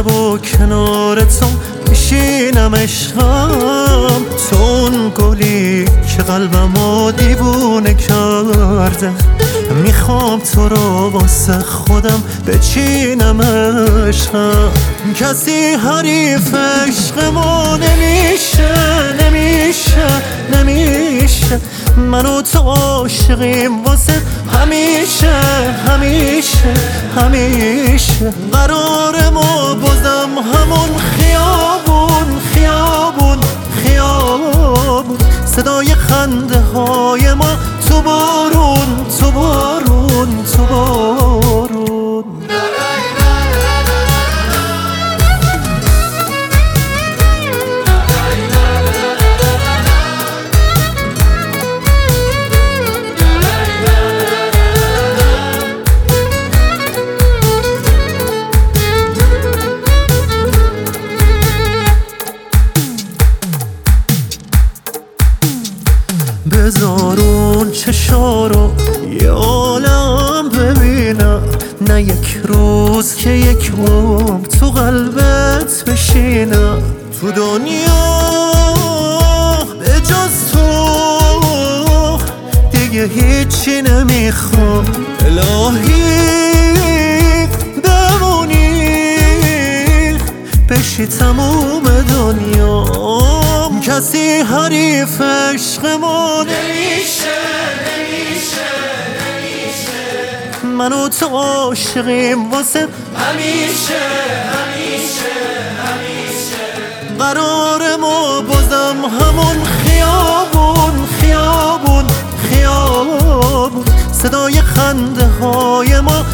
شب و کنار تو میشینم عشقم، تو اون گلی که قلبمو دیوونه کرده. میخوام تو رو واسه خودم بچینم عشقم، کسی حریف عشقمو نمیشه نمیشه نمیشه. من و تو عاشقیم واسه همیشه همیشه همیشه. قرار ما بازم همون خیابون خیابون خیابون، صدای خنده های ما تو بارون تو بارون تو بارون. بذار اون چشا رو یه عالم ببینم، نه یک روز که یک عمر تو قلبت بشینم. تو دنیا به جز تو دیگه هیچی نمیخوام، الهی بمونی بشی تموم دنیام. کسی حریف عشقمو نمیشه نمیشه نمیشه. من و تو عاشقیم واسه همیشه همیشه همیشه. قرار ما بازم همون خیابون خیابون خیابون، صدای خنده های ما